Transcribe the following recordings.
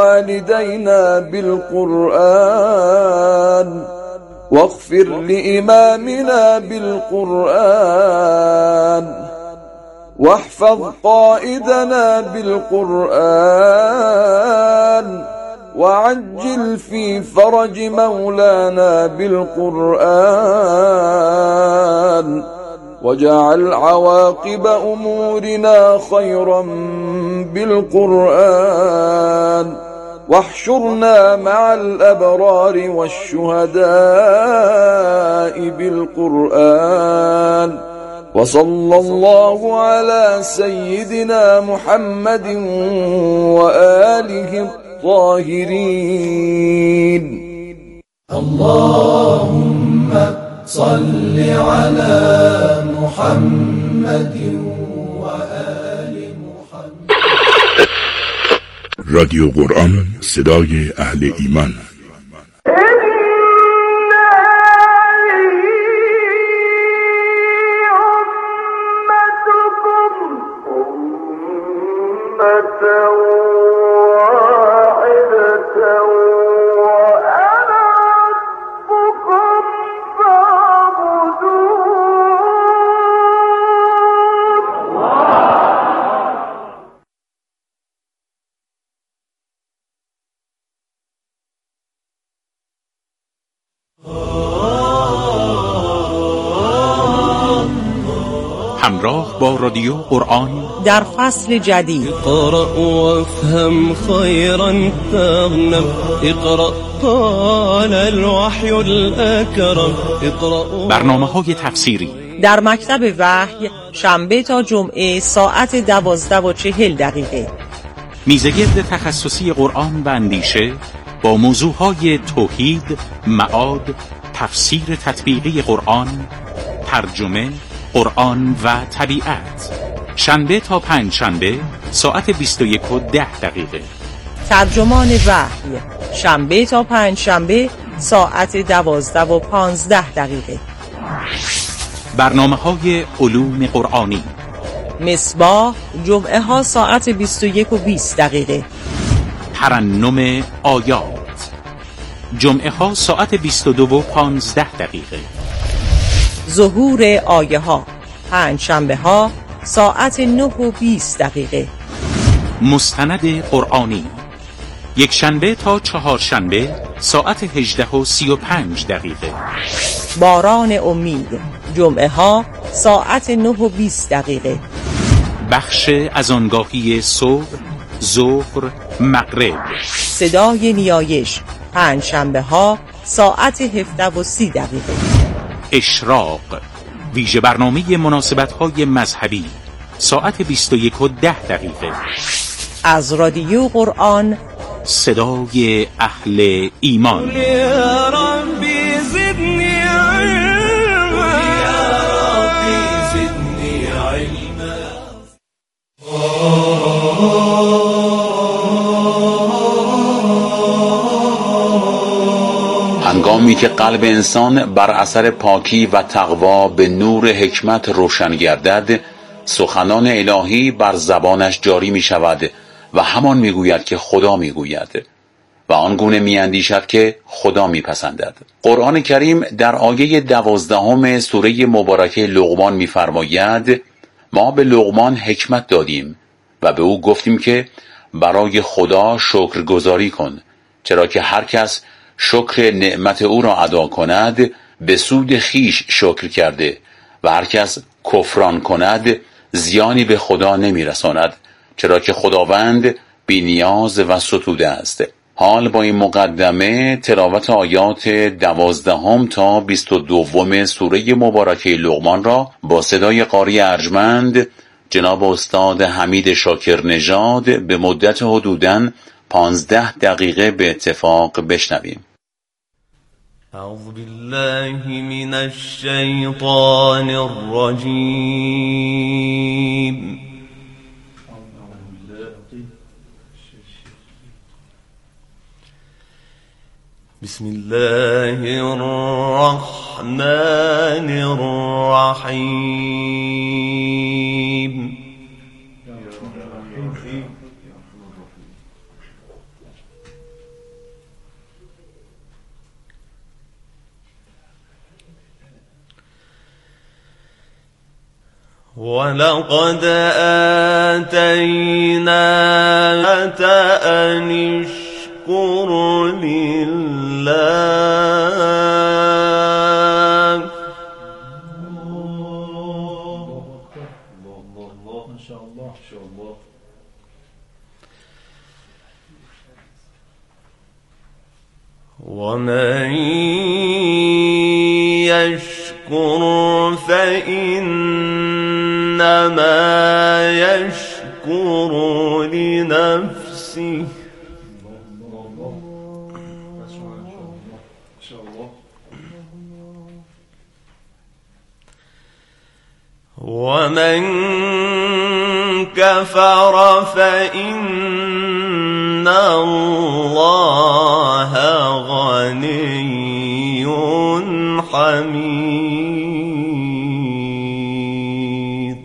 والدينا بالقرآن واغفر لإمامنا بالقرآن واحفظ قائدنا بالقرآن وعجل في فرج مولانا بالقرآن واجعل عواقب أمورنا خيرا بالقرآن واحشرنا مع الأبرار والشهداء بالقرآن وصلى الله على سيدنا محمد وآله الطاهرين. اللهم صل على محمد وآل محمد. رادیو قرآن، صدای اهل ایمان. همراه با رادیو قرآن در فصل جدید. اقرأ وافهم خيرا تغنم، اقرأ طال الوحی الاکرم، اقرأ. برنامه‌های تفسیری در مکتب وحی شنبه تا جمعه ساعت 12:40. میزگرد تخصصی قرآن و اندیشه با موضوعهای توحید، معاد، تفسیر تطبیقی قرآن، ترجمه، قرآن و طبیعت. شنبه تا پنجشنبه ساعت 21:10. ترجمان وحی شنبه تا پنجشنبه ساعت 12:15. برنامه‌های علوم قرآنی مصباح جمعه ها ساعت 21:20. ترنم آیات جمعه ها ساعت 22:15. ظهور آیه ها پنجشنبه ها ساعت 9:20. مستند قرآنی یک شنبه تا چهارشنبه ساعت 18:35. باران امید جمعه ها ساعت 9:20. بخش از آنگاهی صبح، ظهر، مغرب. صدای نیایش پنجشنبه ها ساعت 17:30. اشراق ویژه برنامه مناسبت‌های مذهبی ساعت 21:10. از رادیو قرآن، صدای اهل ایمان. یا ربی زدنی علما، یا ربی زدنی علما. هنگامی که قلب انسان بر اثر پاکی و تقوا به نور حکمت روشن گردد، سخنان الهی بر زبانش جاری می شود و همان می گوید که خدا می گوید و آنگونه می اندیشد که خدا می پسندد. قرآن کریم در آیه 12 سوره مبارکه لقمان می فرماید ما به لقمان حکمت دادیم و به او گفتیم که برای خدا شکرگزاری کن، چرا که هر کس شکر نعمت او را ادا کند به سود خیش شکر کرده و هر کس کفران کند زیانی به خدا نمی رساند، چرا که خداوند بی نیاز و ستوده است. حال با این مقدمه تلاوت آیات 12 تا 22 سوره مبارکه لقمان را با صدای قاری ارجمند جناب استاد حمید شاکر نژاد به مدت حدوداً 15 دقیقه به اتفاق بشنویم. اعوذ بالله من الشیطان الرجیم. بسم الله الرحمن الرحیم. ولقد آتينا أن اشكر لله. ما شاء الله ما شاء الله. ومن يشكر فإنما يشكر لنفسه. ومن كفر فإن الله غني حميد.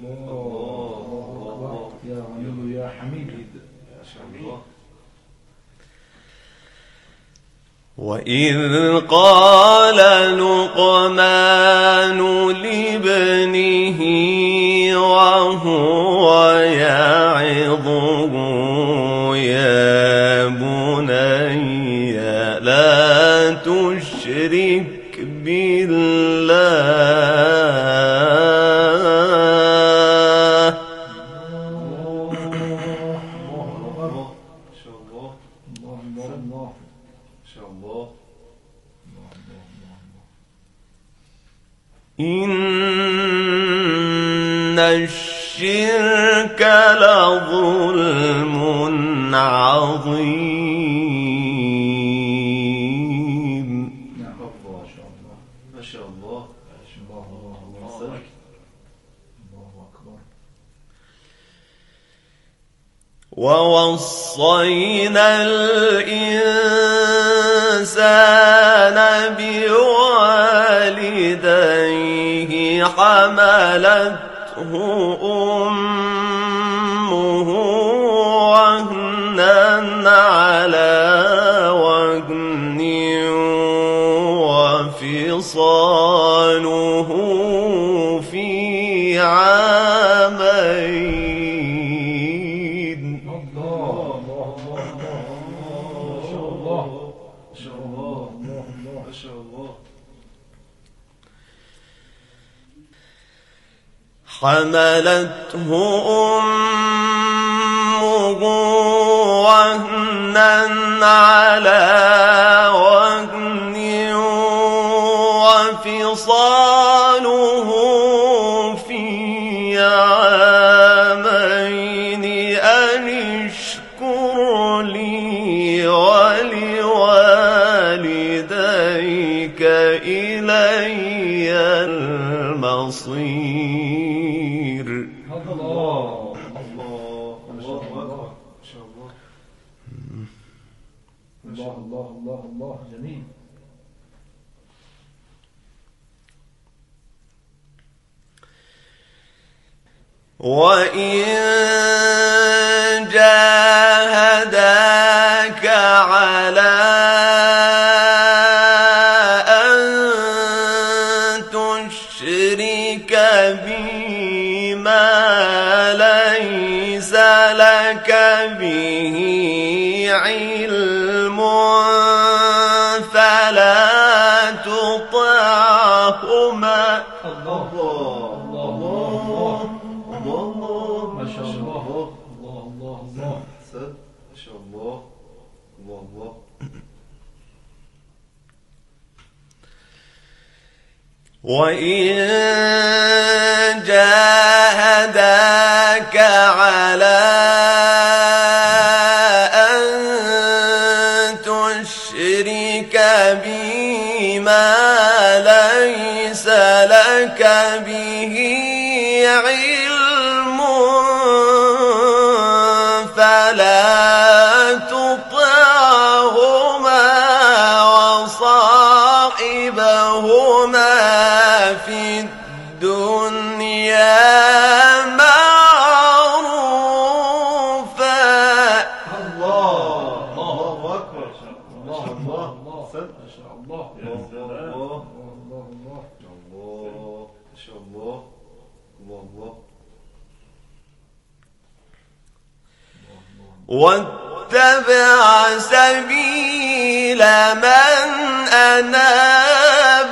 يا غني يا حميد. وإذ قال لقمان لابنه وهو يعظه يا بني لا تشرك بالله. إن الشرك لظلم عظيم. ما شاء الله. الله أكبر. ووصينا الإنسان بوالديه حملته أمه وهنا على وهن وفصاله في عامين. حملته أمه وهنا على وهن وفصاله في عامين أن اشكر لي ولوالديك إلي المصير. الله ما شاء الله. الله الله الله الله جميل. وإن جاهداك على أن تشرك بي ما ليس لك به علم فلا تطعهما. وإن جاهداك على أن تشرك بي ما ليس لك به علم فلا تطعهما وصاحبهما في الدنيا معروفا. الله أكبر. الله الله ما شاء الله. الله ما شاء الله. ما شاء الله. وإن جاهداك على أن تشرك بي ما ليس لك به علم فلا تطعهما وصاحبهما في الدنيا معروفا. الله ما شاء الله. الله ما شاء الله. ما شاء الله. ما شاء الله. ما شاء الله. ما شاء الله. ما شاء الله. واتبع سبيل من أناب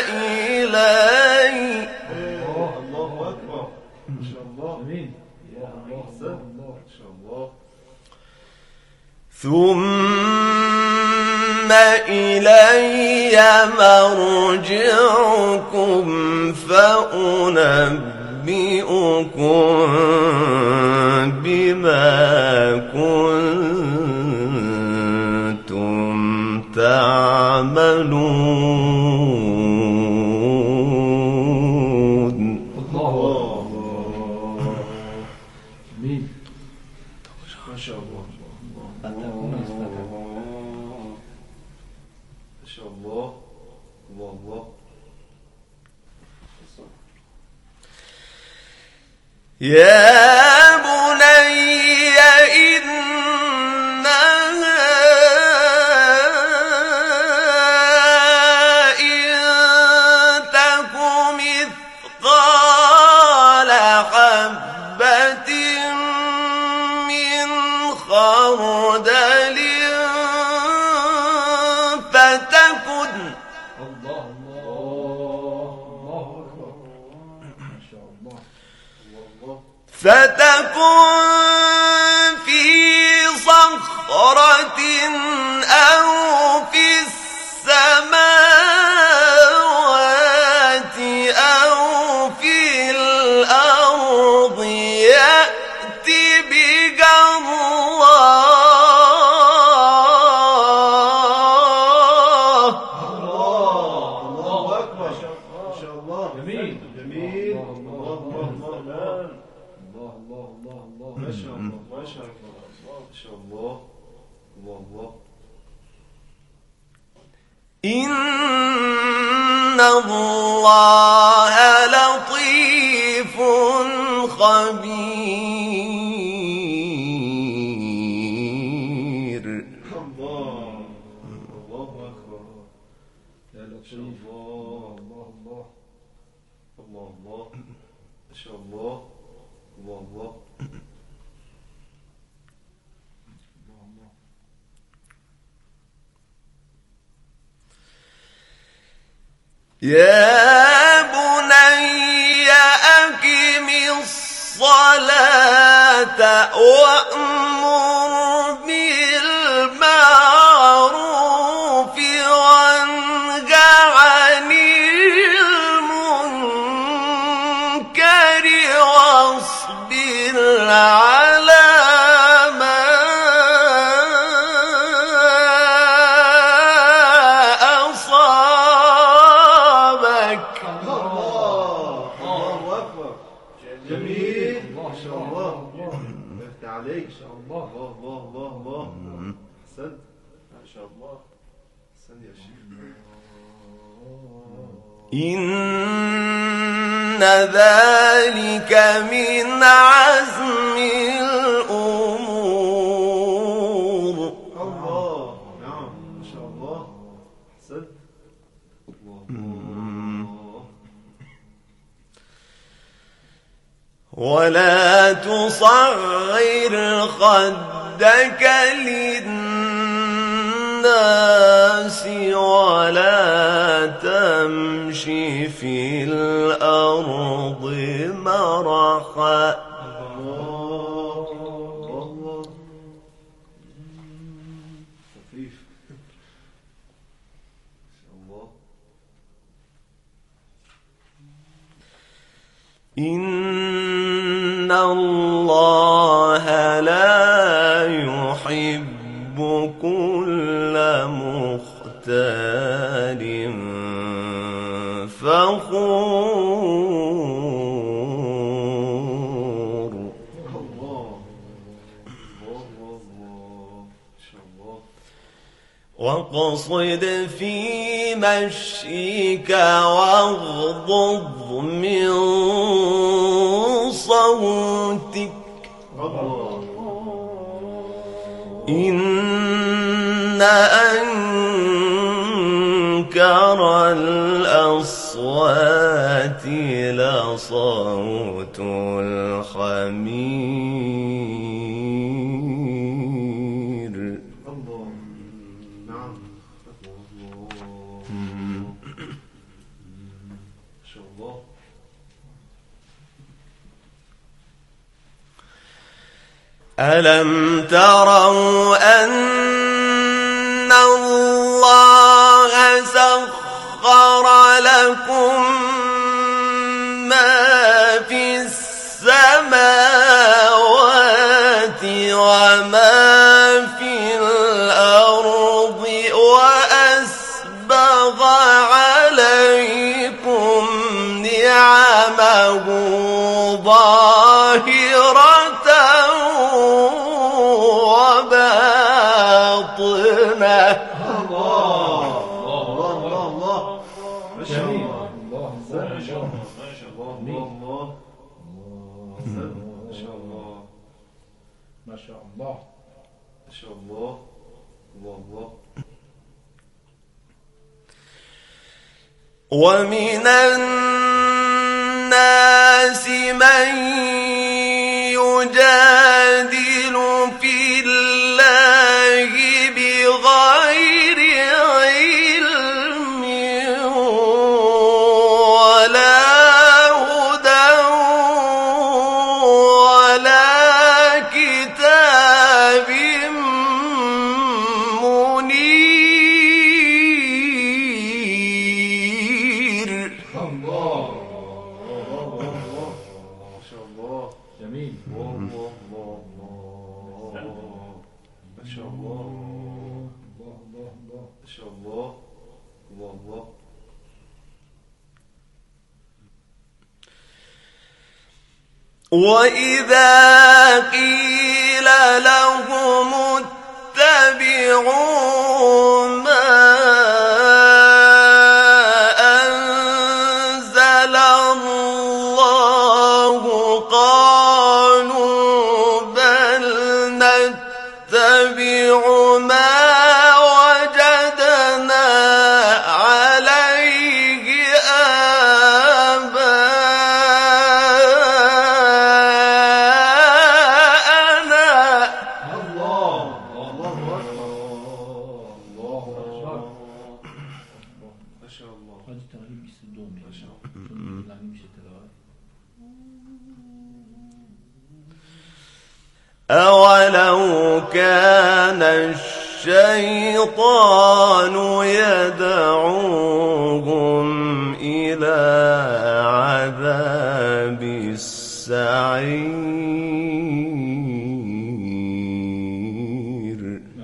إلي. الله أكبر ما شاء الله. أمين. ما شاء الله. ثم إلي مرجعكم فأنبئكم بما كنتم تعملون. الله. أمين. ما شاء الله. ما شاء الله. الله. يا بني إنها إن تك مثقال حبة من خردل فتكن في صخرة أو في السماوات أو في الأرض يأت بها الله. الله أكبر ما شاء الله. جميل جميل. الله ما شاء الله ما شاء الله ما شاء الله. الله. إن الله لطيف خبير. الله أكبر. يا لطيف. الله ما شاء الله. الله. يا بني أقم الصلاة وأمر بالمعروف وانه عن المنكر واصبر على ما أصابك. الله أكبر. جميل ما شاء الله. افتح عليك. الله أحسنت ما شاء الله. أحسنت يا شيخ. إن ذلك من عزم الأمور. الله. نعم ما شاء الله. أحسنت. ولا تصغر خدك للناس ولا تمش في الأرض مرحا. الله. خفيف. الله. إن الله لا يحب كل مختال فخور. الله. ما شاء الله. واقصد في مشيك واغضض من صوتك. إن أنكر الأصوات السماوات لصوت الحمير. الله. نعم. ما شاء الله. ألم تروا أن الله سخر لكم ما في السماوات وما في الأرض وأسبغ عليكم نعمه ظاهرة وباطنة. ومن الناس من يجادل في الله بغير علم ولا هدى ولا كتاب منير. وإذا قيل لهم اتبعوا ما أنزل الله قالوا بل نتبع ما وجدنا عليه أولو كان الشيطان يدعوهم إلى عذاب السعير.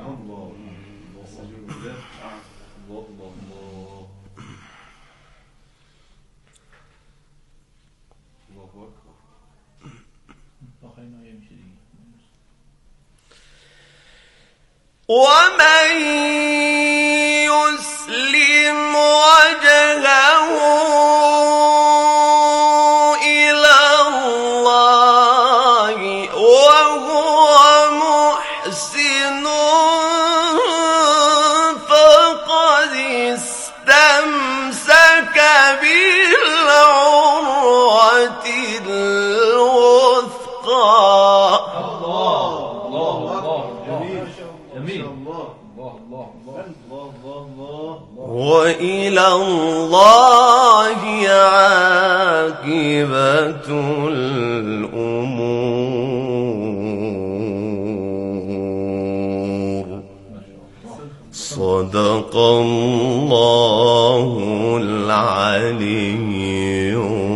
ومن يسلم وجهه إلى الله وهو محسن فقد استمسك بالعروة الوثقى. وإلى الله عاقبة الأمور. صدق الله العلي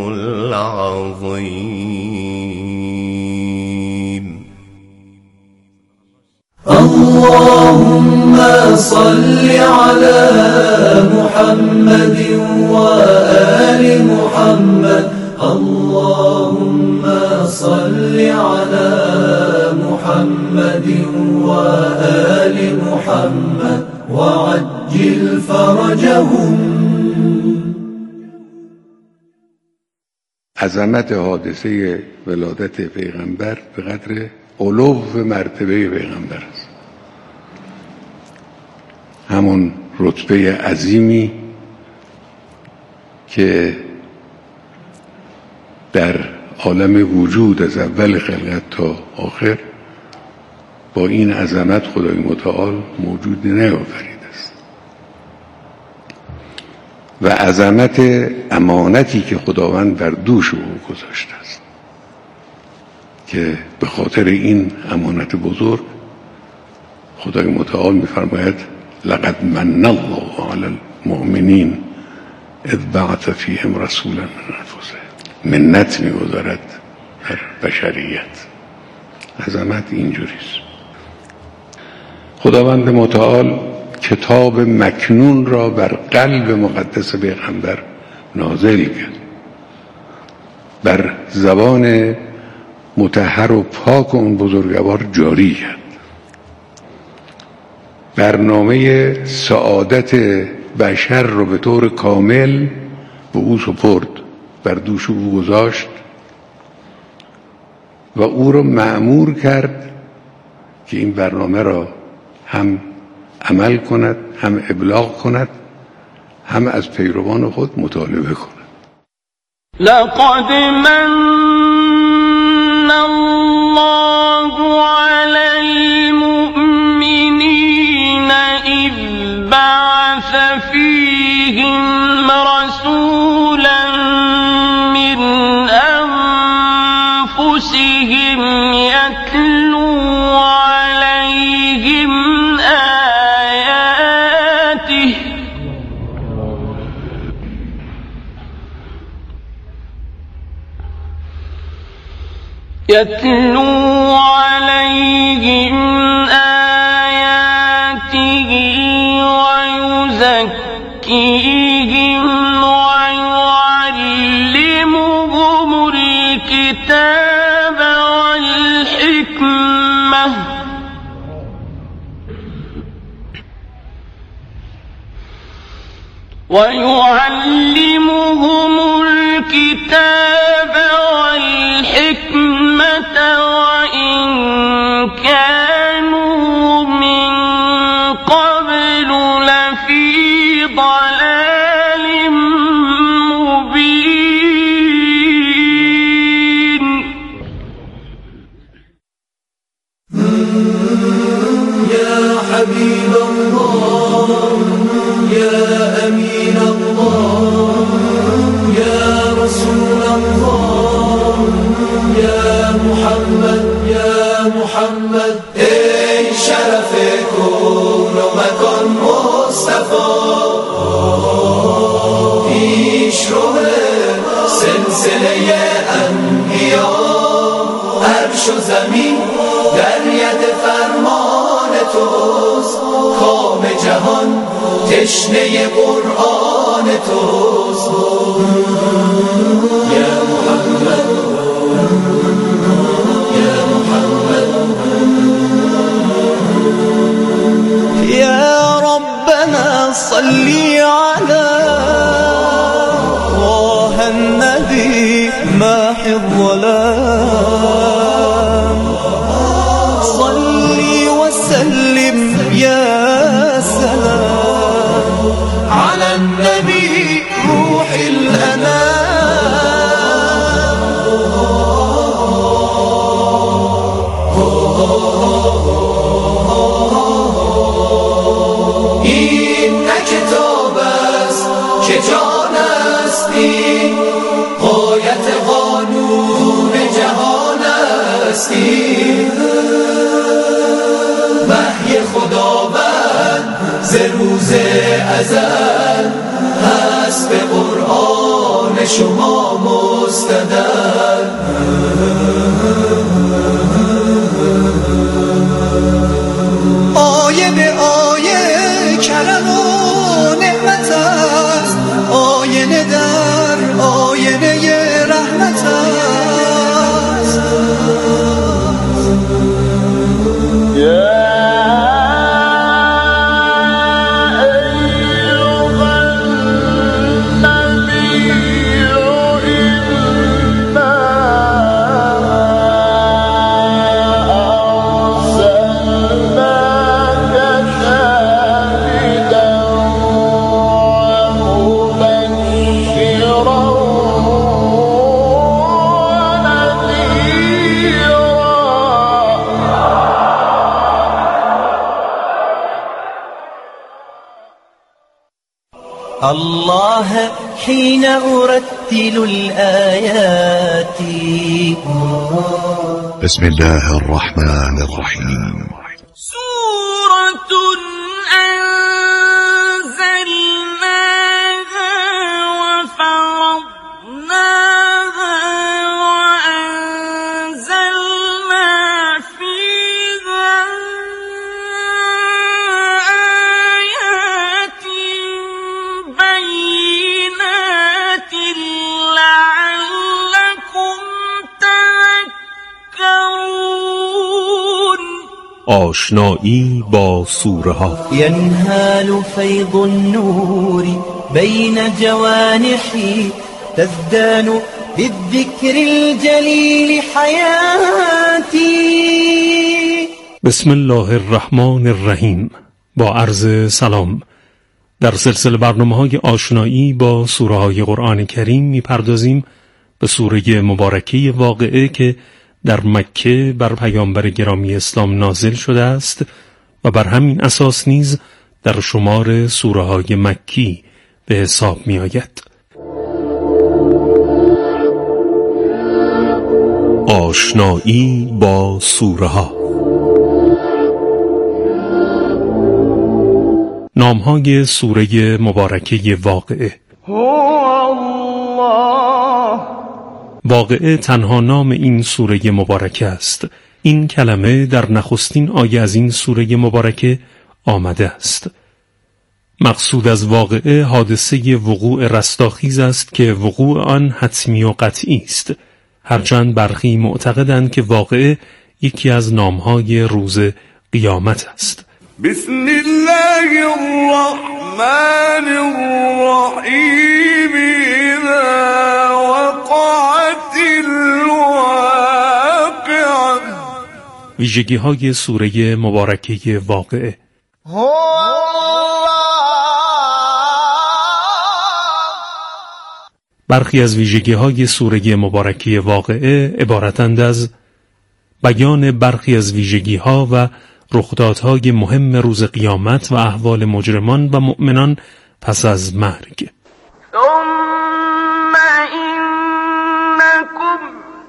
العظيم. اللهم صل على محمد وآل محمد. اللهم صل على محمد وآل محمد وعجل فرجهم. عظمت حادثه ولادت پیغمبر به قدر علو مرتبه پیغمبر است. همون رتبه عظیمی که در عالم وجود از اول خلقت تا آخر با این عظمت خدای متعال موجود نیافریده است و عظمت امانتی که خداوند بر دوش او گذاشته است که به خاطر این امانت بزرگ خدای متعال می‌فرماید لقد من الله علی المؤمنین اذ بعث فیهم رسولا من انفسهم. منت می‌گذارد بر بشریت. عظمت اینجوریست. خداوند متعال کتاب مکنون را بر قلب مقدس پیغمبر نازل کرد، بر زبان مطهر و پاک اون بزرگوار جاری کرد. برنامه سعادت بشر رو به طور کامل به او سپرد، بر دوش او گذاشت و او رو مأمور کرد که این برنامه را هم عمل کند، هم ابلاغ کند، هم از پیروان خود مطالبه کند. لقد من الله على المؤمنين إذ بعث فيهم رسولا من أنفسهم يتلو عليهم آياته ويزكيهم ويعلمهم الكتاب والحكمة وإن كانوا من قبل لفي ضلال مبين. يا حبيب الله يا أمين الله يا رسول الله يا محمد ای شرف کون و مکان مصطفی پیش رو سلسله انبیا عرش و زمین در ید فرمان توست کام جهان تشنه قرآن توست یا محمد يا ربنا صل على طه النبي ماحي الظلام صل وسلم يا سلام على النبي روح الأنام. این نه کتاب است که جان است، این غایت قانون جهان است، این وحی خداوند ز روز ازل هست به قرآن شما مستدل. آیه به آیه کرم و نعمت است، آینه در آینه رحمت است. الله حين أرتل الآيات. بسم الله الرحمن الرحيم. سورة أنزلناها وفرضناها وأنزلنا فيها آيات بينات لعلكم تذكرون. آشنایی با سوره ها. ينهال فيض النور بين جوانحي تزدان بالذكر الجليل حياتي. بسم الله الرحمن الرحیم. با عرض سلام، در سلسله برنامه‌های آشنایی با سوره های قرآن کریم می‌پردازیم به سوره مبارکه واقعه که در مکه بر پیامبر گرامی اسلام نازل شده است و بر همین اساس نیز در شمار سوره های مکی به حساب می آید. آشنایی با سوره ها. نامهای سوره مبارکه واقعه. واقعه تنها نام این سوره مبارکه است. این کلمه در نخستین آیه از این سوره مبارکه آمده است. مقصود از واقعه حادثه وقوع رستاخیز است که وقوع آن حتمی و قطعی است، هرچند برخی معتقدند که واقعه یکی از نامهای روز قیامت است. بسم الله الرحمن الرحیم. اذا وقعت الواقعه. ویژگی های سوره مبارکه واقعه. برخی از ویژگی های سوره مبارکه واقعه عبارتند از بیان برخی از ویژگی ها و رخدادهای مهم روز قیامت و احوال مجرمان و مؤمنان پس از مرگ. ثم إنكم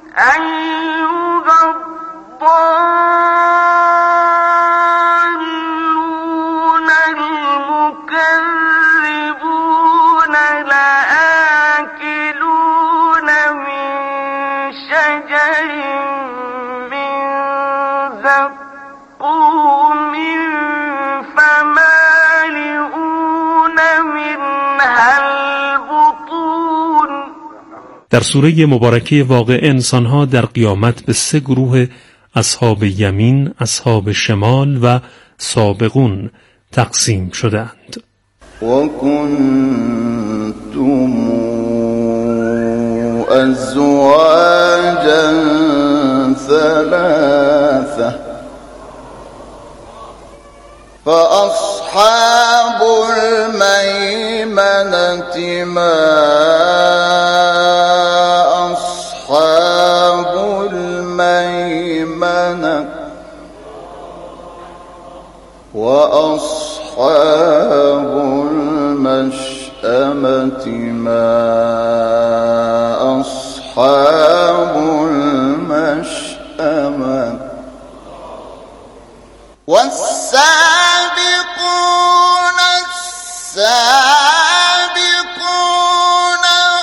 أيها الضالون المكذبون لآكلون من شجر من زقوم فمالئون منها البطون. در سوره مبارکه واقع انسانها در قیامت به 3 گروه اصحاب یمین، اصحاب شمال و سابقون تقسیم شدند. وَكُنْتُمْ أَزْوَاجًا ثَلَاثَةً فَأَصْحَابُ الْمَيْمَنَةِ مَا أَصْحَابُ الْمَيْمَنَةِ وَأَصْحَابُ الْمَشْأَمَةِ مَا أَصْحَابُ الْمَشْأَمَةِ والسابقون السابقون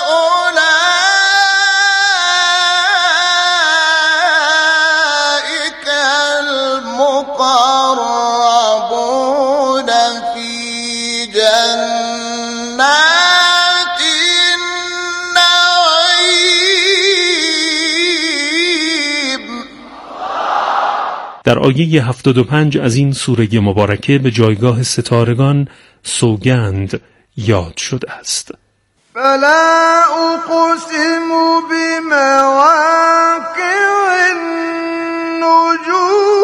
أولئك المقربون في جنات النعيم. در آیه 75 از این سوره مبارکه به جایگاه ستارگان سوگند یاد شده است. فلا أقسم بمواقع النجوم